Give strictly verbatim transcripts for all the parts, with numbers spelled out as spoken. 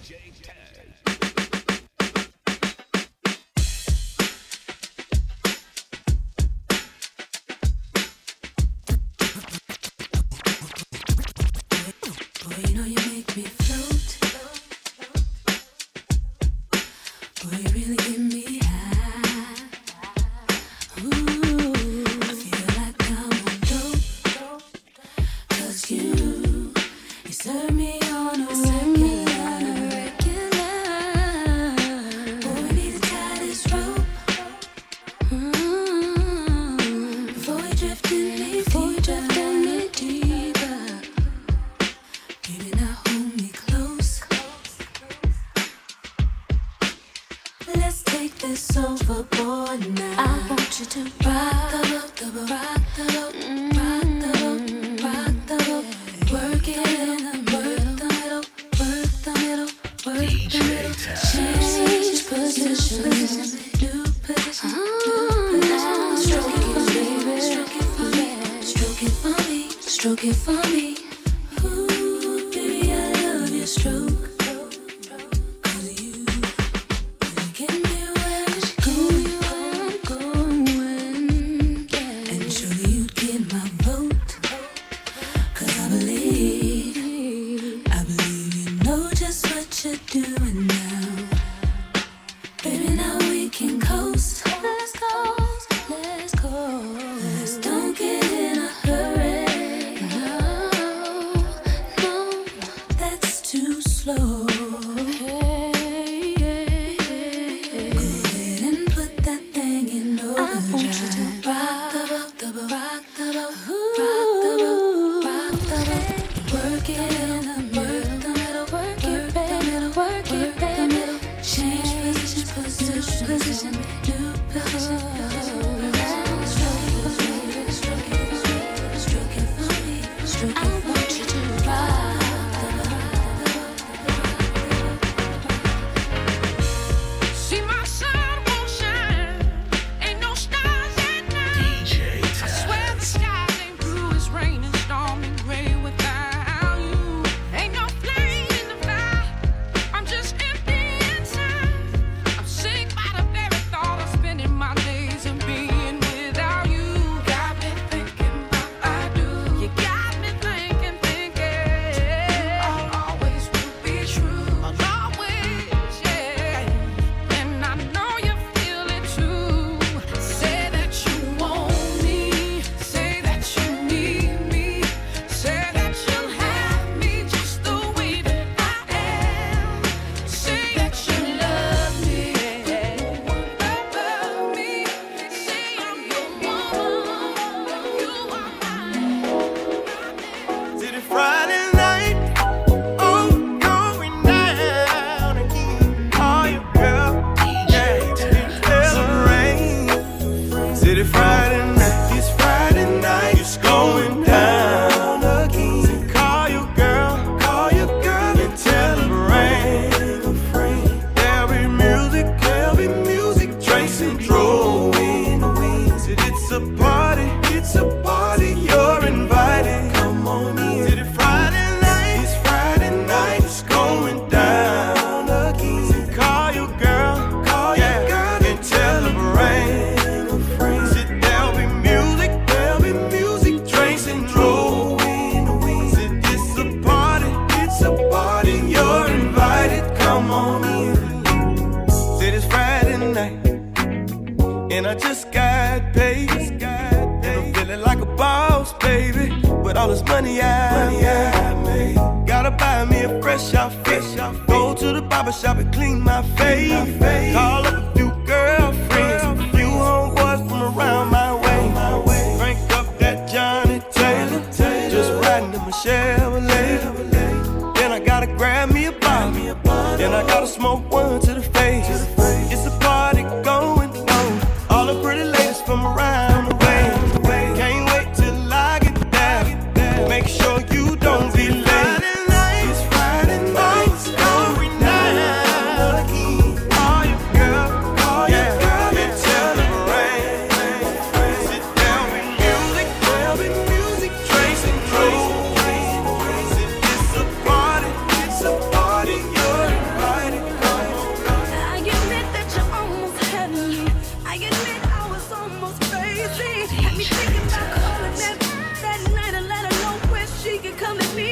It's a party, you're invited.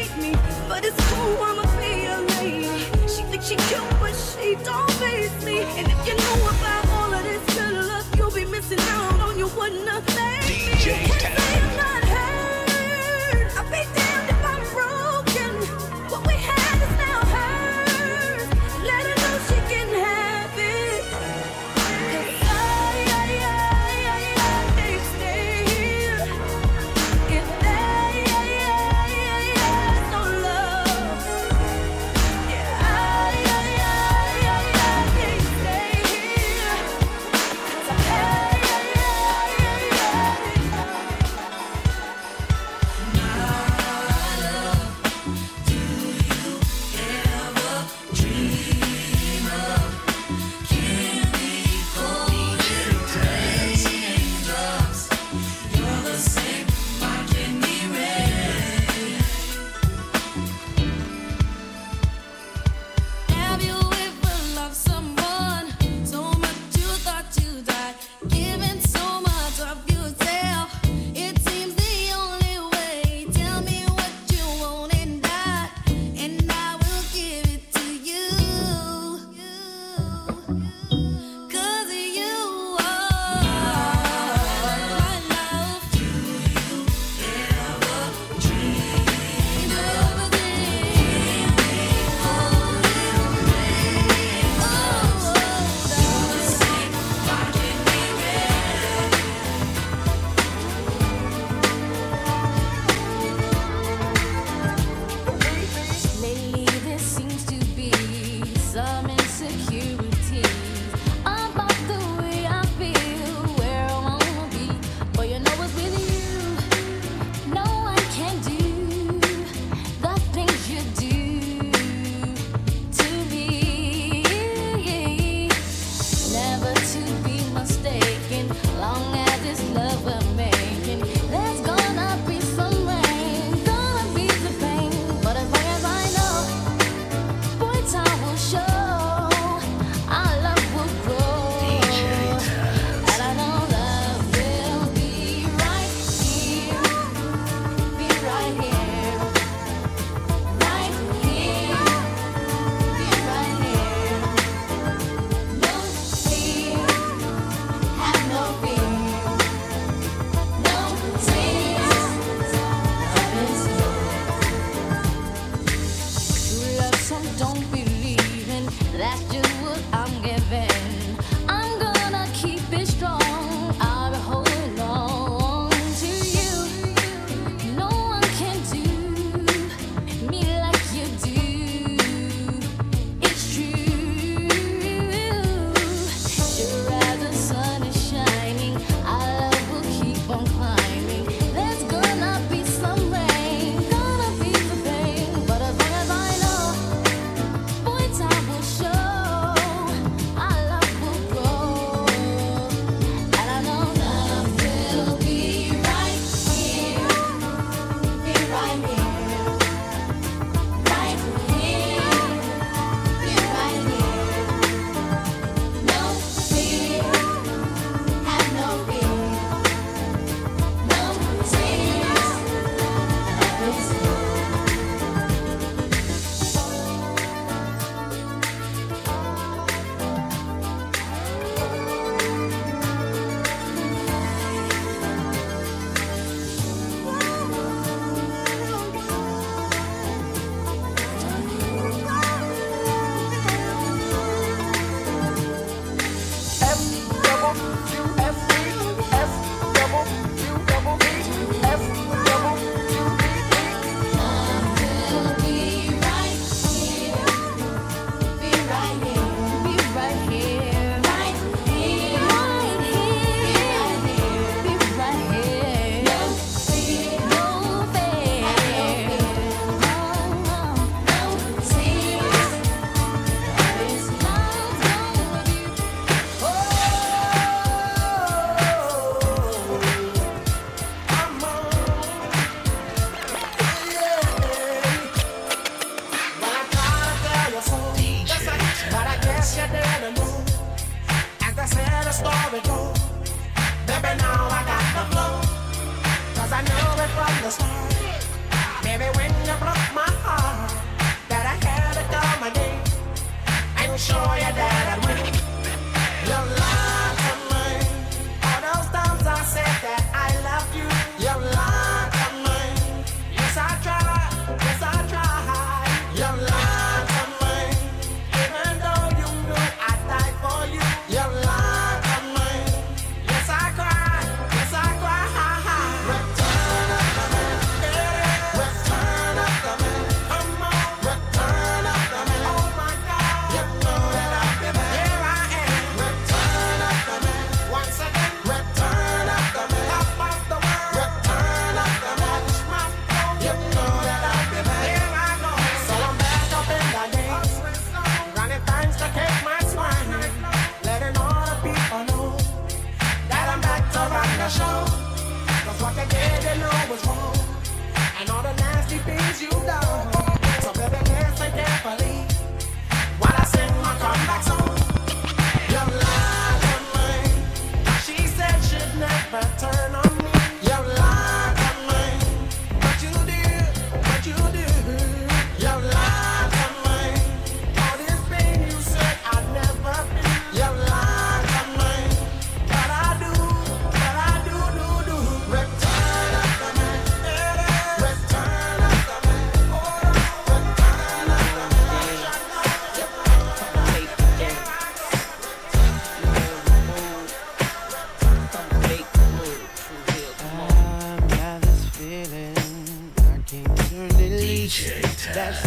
hate me, but it's cool, I'ma be a lady. She thinks she cute, but she don't face me. And if you knew about all of this good love, you'll be missing out on you wouldn't have thanked me. D J Can't Tam. say I'm not hurt. I'll be damned if I'm broken. What we had is now hers. Let her know she can have it. 'Cause I, I, I, I, I can't stay here. If they, I, I, I, I, no love. Yeah, I, I, I, I, I can't stay here. 'Cause I, I, I, I, I, I,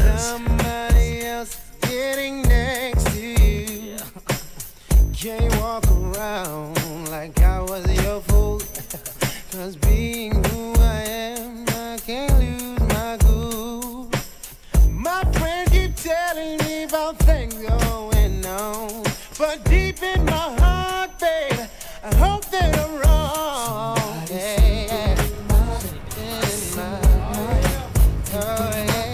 Somebody else getting next to you. Can't walk around like I was your fool. Cause being who I am, I can't lose my cool. My friends keep telling me about things going on, but deep in my heart, babe, I hope that I'm wrong. Yeah, yeah. In my heart, oh yeah.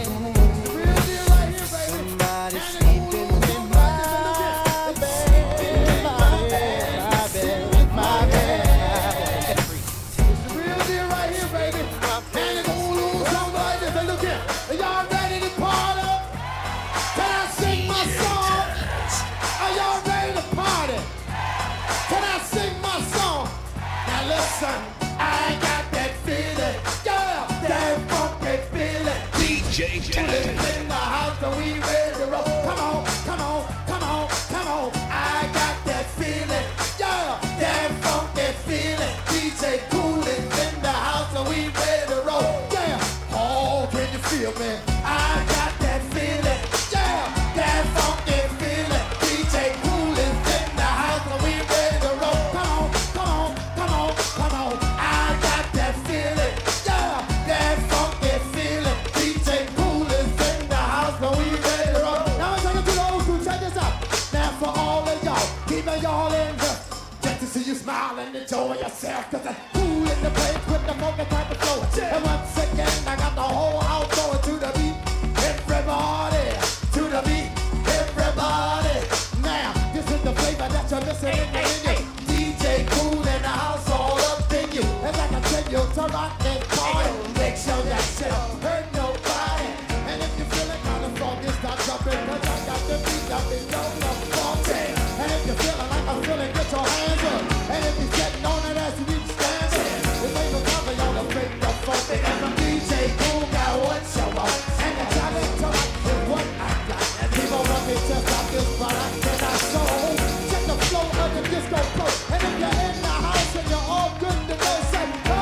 Somebody sleeping in my bed, my bed, my bed, my bed. It's the real deal right here, baby. And it's gonna lose something like this. And look here, are y'all ready to party? Can I sing my song? Are y'all ready to party? Can I sing my song? Now listen, I got that feeling, yeah, that funky feeling. D J Taz. In the house, and we ready to roll. Come on, come on, come on, come on. I got that feeling, yeah, that funky feeling. D J Cool is in the house, and we ready to roll. Yeah, oh, can you feel me? I got that feeling, yeah, that funky feeling. D J Cool is in the house, and we ready to roll. Come on, come on, come on, come on. I got that feeling, yeah, that funky feeling. D J Cool is in the house, and we ready to roll. Now I'm taking to the old school. Check this out. Now for all of y'all, keeping y'all in here, just to see you smile and enjoy yourself. Cause I'm cool in the place with the funky type of flow. And once again, I got the whole house going to the beat. Everybody, to the beat. Everybody. Now, this is the flavor that you're missing in the menu. D J Cool in the house, all up in you. As I continue to rock and party, make sure that shit don't hurt nobody. And if you feel it kind of funky, stop jumping. Cause I got the beat up and don't know funky. And if you're feeling like I'm feeling, get your hands up. And if you're sitting on it as you need to stand up, this ain't no time for y'all to fake the funky. And the D J Cool got what you want. And the talent to rock is what I got. And people want me to stop this, but I cannot show. Check the flow of the disco pro. And if you're in the house and you're all good to go, say ho!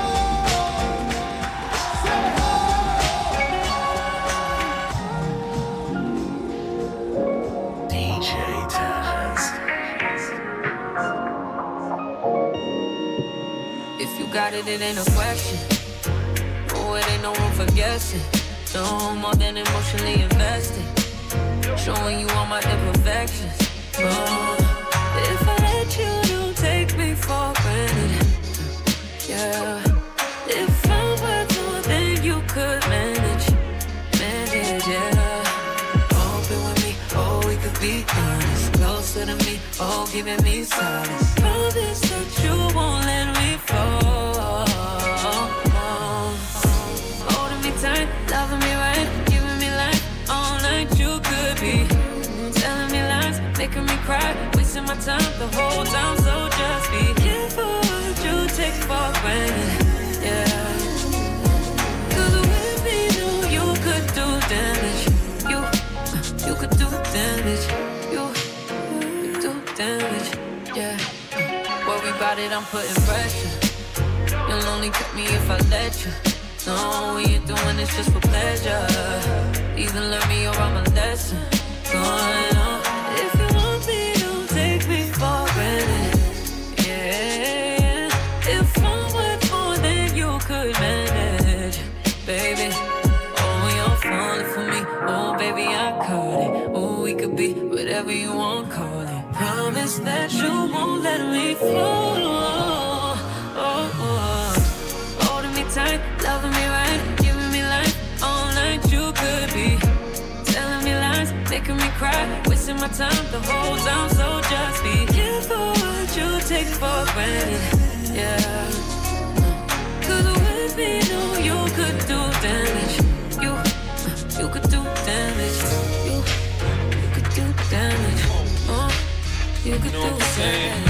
Say ho! D J Taz. If you got it, it ain't a question. Oh, it ain't no room for guessing. No more than emotionally invested. Showing you all my imperfections. Oh, if I let you, don't take me for granted. Yeah. If I were to, then you could manage. Manage, yeah. Open with me, oh, we could be honest. Closer to me, oh, giving me solace. Promise that you won't let me fall. Holding me tight, loving me right, giving me life all night. You could be telling me lies, making me cry, wasting my time the whole time. So just be careful what you take for granted. Yeah. Cause with me, no, you could do damage. You, you could do damage. You, you could do damage. Yeah. Worry about it, I'm putting pressure. You'll only cut me if I let you. No, we ain't doing this just for pleasure. Either learn me or I'm a lesson. Going on. If you want me, don't take me for granted. Yeah. If I'm worth more than you could manage, baby. Oh, you're falling for me. Oh, baby, I caught it. Oh, we could be whatever you want, call it. Promise that you won't let me fall. Oh, oh. Holding me tight, loving me right, giving me life all night. You could be telling me lies, making me cry, wasting my time the whole time. So just be careful what you take for granted. Yeah. Cause with me, no, you could do damage. You, you could do damage. You, you could do damage. Oh, you could do damage.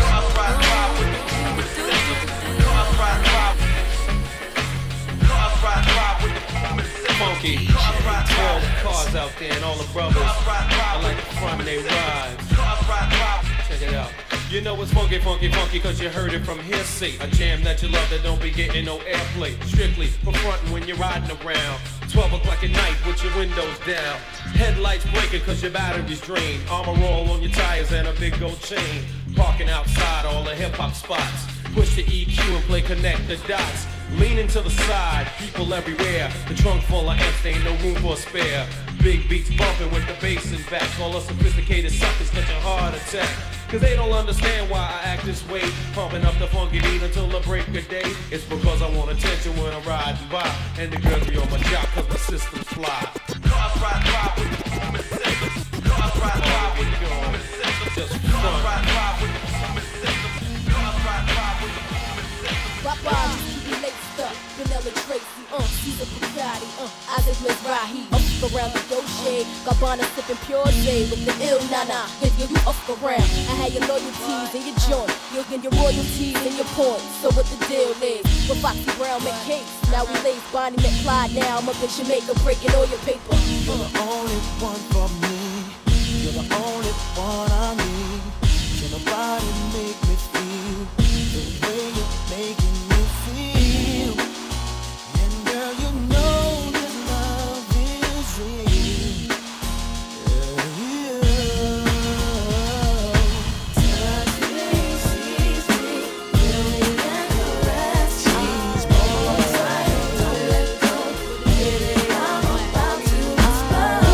Funky, all the cars out there and all the brothers, I like the front they ride. Check it out. You know it's funky, funky, funky, cause you heard it from hearsay. A jam that you love that don't be getting no airplay. Strictly for frontin' when you're riding around. twelve o'clock at night with your windows down. Headlights blinking cause your battery's drained. Armor roll on your tires and a big gold chain. Parking outside all the hip-hop spots. Push the E Q and play connect the dots. Leaning to the side, people everywhere. The trunk full of amps, ain't no room for a spare. Big beats bumping with the bass in back. All us sophisticated suckers catch a heart attack. Cause they don't understand why I act this way. Pumping up the funky beat until the break of day. It's because I want attention when I'm riding by. And the girls be on my job cause my system's fly. Cars ride by with the human system. Cars ride by with the human system. Just fun. Cars ride by with the human system. Cars ride by with the human system. Bye bye, keep me laced up. Vanilla Tracy, uh, Caesar Bugatti, uh, Isaac Mizrahi. Up around the Dolce, Gabbana sipping Pure J with the ill nana. If you up around, I had your loyalties in your joint, you'll get your royalties and your points. So what the deal is? With Foxy Brown make cakes, now we lace Bonnie McFly. Now I'm up in Jamaica breaking all your paper. You're the only one for me. You're the only one I need. Can nobody make me feel the way you're making me feel? And girl, you know this love is real. Yeah, yeah. Touch me, seize me, feel me and caress me. Hold tight, don't let go. Baby, I'm about to explode.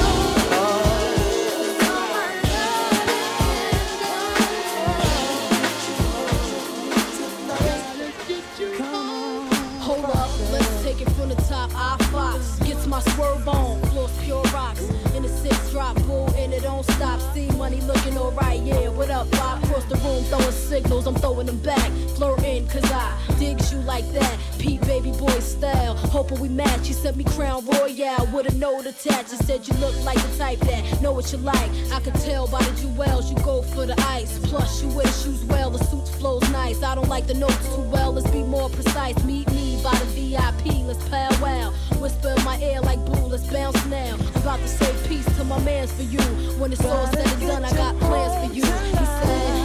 Hold up, let's take it from the top. I Fox gets my swerve on, floors pure rocks. In the six drop, bull, and it don't stop. See money looking alright, yeah. What up, Bob? Across the room throwing signals, I'm throwing them back. Flirting, cause I digs you like that. Pete baby boy style, hoping we match. You sent me Crown Royale with a note attached. You said you look like the type that know what you like. I could tell by the jewels, you go for the ice. Plus you wear shoes well, the suit flows nice. I don't like the notes too well, let's be more precise. Meet me by the V I P, let's powwow. Whisper in my ear like blue, let's bounce now. I'm about to say peace to my mans for you. When it's all said and done, I got plans for you. He said,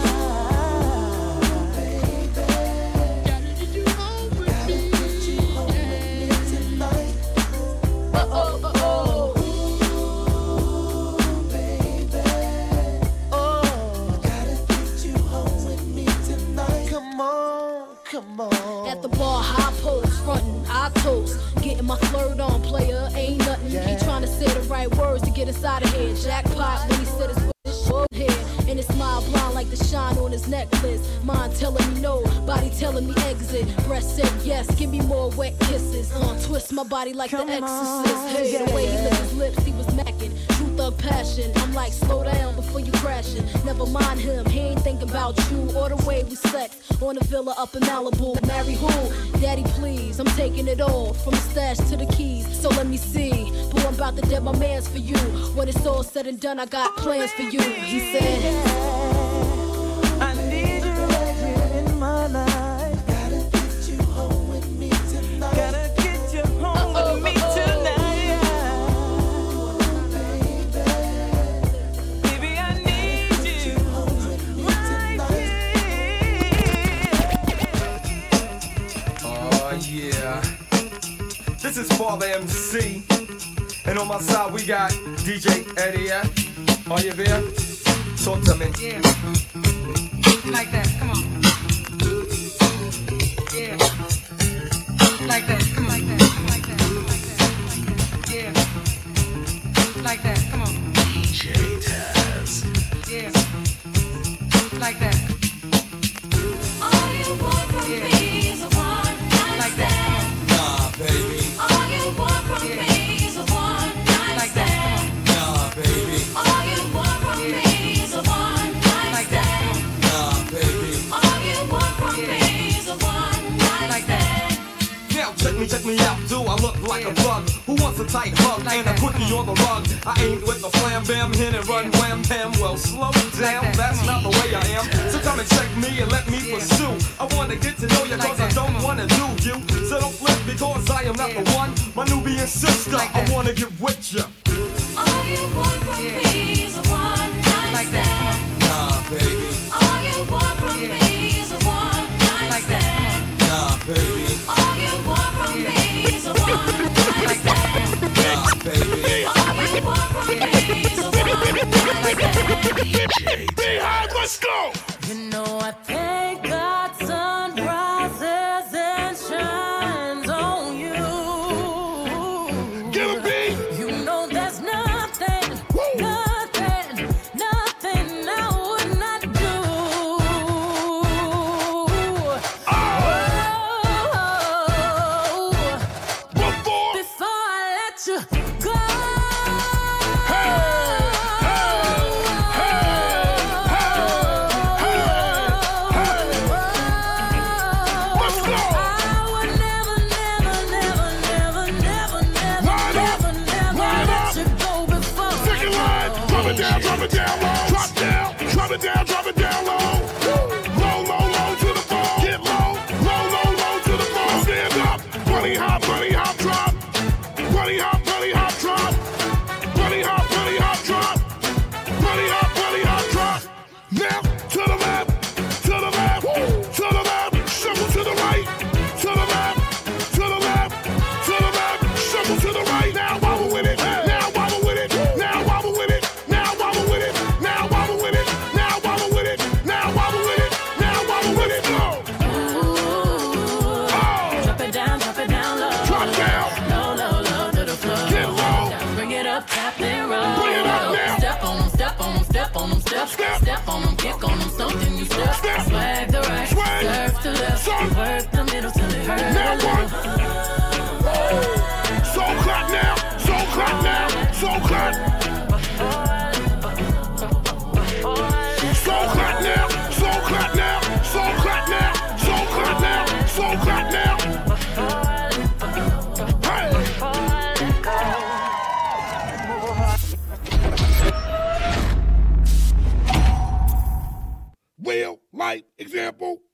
oh, oh, oh, Ooh, baby. Oh, gotta get you home with me tonight. Come on, come on. at the bar, high post, frontin', I toast. Getting my flirt on, player, ain't nothing. He tryna say the right words to get us out of here. Jackpot when he said his foot here. And his smile blind like the shine on his necklace. Mind telling me no, body telling me exit. Breast said yes, give me more wet kisses. Uh, twist my body like the exorcist. Hey, the way he licked his lips, he was macking. True thug passion. I'm like, slow down before you crashing. Never mind him, he ain't thinking about you or the way we sex. On a villa up in Malibu. Marry who? Daddy, please. I'm taking it all from the stash to the keys. So let me see. But I'm about to dead my mans for you. When it's all said and done, I got plans for you. He said, I need you right here in my life. Gotta get you home with me tonight. Gotta get you home Uh-oh, with me uh-oh. tonight. Baby, baby, I need you home with me tonight. Oh yeah. This is Father M C. And on my side we got D J Eddie F. Are you there? Talk to me. Yeah. Like that, come on. Yeah. Like that, come on. Like that, like that, like that. Yeah. Like that, come on. D J Taz. Yeah. Like that. All you want from Yeah. me is a one night Like that, stand. Nah, baby. All you want from Yeah. me is a one night Like that, stand. Nah, baby. All you want from Yeah. me is a one night Like that, stand. Nah, baby. All you want from Yeah. me is a one night Like that. stand. Now check me, check me out. Do I look like a Yeah. bug? Who wants a tight hug Like and a that. quickie on the rug? I ain't with the flam bam, hit and run, Yeah. wham bam. Well, slow down, that. that's Come not the way I am. So come and check me and let me Yeah. pursue. I wanna get to know you Like cause I that. don't Come on. wanna do you. So don't flip because I am not Yeah. the one. My Nubian sister, Like I that. wanna get with you. All you want from Yeah. me is a one night Like that, stand. Nah, baby. All you want from Beehive, let's go. You know I thank God sun rises and shines on you. Get a beat. You know there's nothing, Woo. nothing, nothing I would not do. Oh. Oh, Before. before I let you go. Down, drop it down low. Drop down, drop it down, drop it down low. Low, low, low to the floor. Get low, low, low, low to the floor. Stand up, bunny hop, bunny hop, drop. Bunny hop, bunny hop, drop. Bunny hop, bunny hop, drop. Bunny hop, bunny hop, drop. Now to the left, to the left, to the left. Shuffle to the right, to the left, to the left, to the left. Shuffle to the right. Now wobble with it. Now wobble with it. Now wobble with it. Now wobble with it. Now wobble with it. Now wobble with it. Now wobble with it. Now wobble with it. Go. Ooh, Oh. drop it down, drop it down low. Drop down. Low, low, low to the floor. Get low. Bring it up, tap and roll. Bring it up now. Step on them, step on them, step on them, step, Step. step on them, kick on them, something you step. Step. Swag the right, Swag. serve the left, Son. work the middle till it hurt. Now one. Soul clap now. Soul clap now. Soul clap. Soul clap now. Soul clap now. Soul clap now. Soul clap now. Soul clap now. Hey. Real life example.